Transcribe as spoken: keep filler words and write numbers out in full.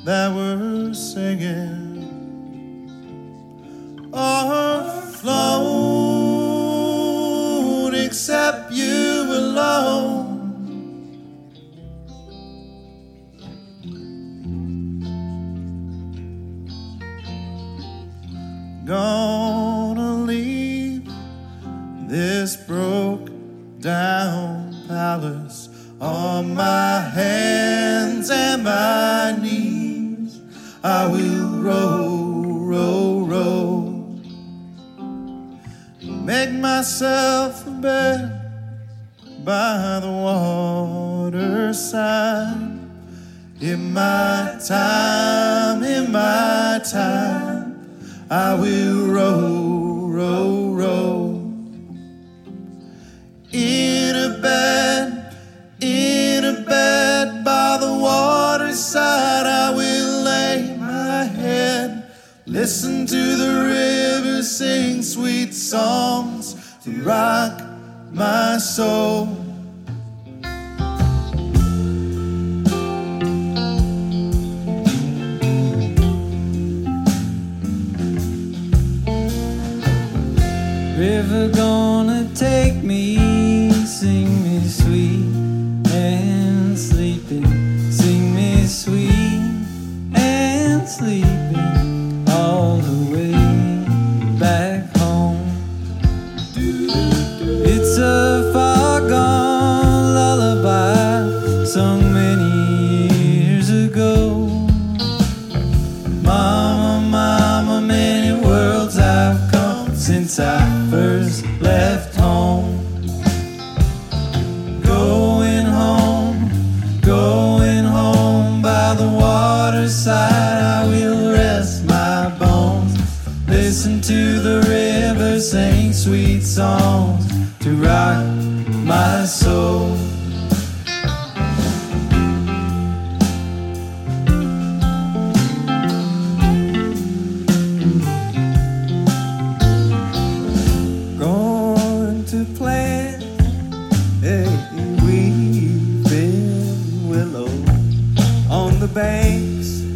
that were singing are flown except you alone. Gonna leave this broke down palace on my hands and my knees. I will roll, roll, roll, make myself a bed by the waterside. In my time, in my time, I will roll, roll, roll. In a bed, in a bed by the waterside, I will lay my head, listen to the river sing sweet songs to rock my soul. River gonna take me, sing me sweet and sleeping, sing me sweet and sleeping all the way back home. It's a far gone lullaby sung many years ago. Mama, mama, many worlds I've come since I first left home. Going home, going home by the waterside, I will rest my bones, listen to the river sing sweet songs to rock my soul. To plant a weeping willow on the banks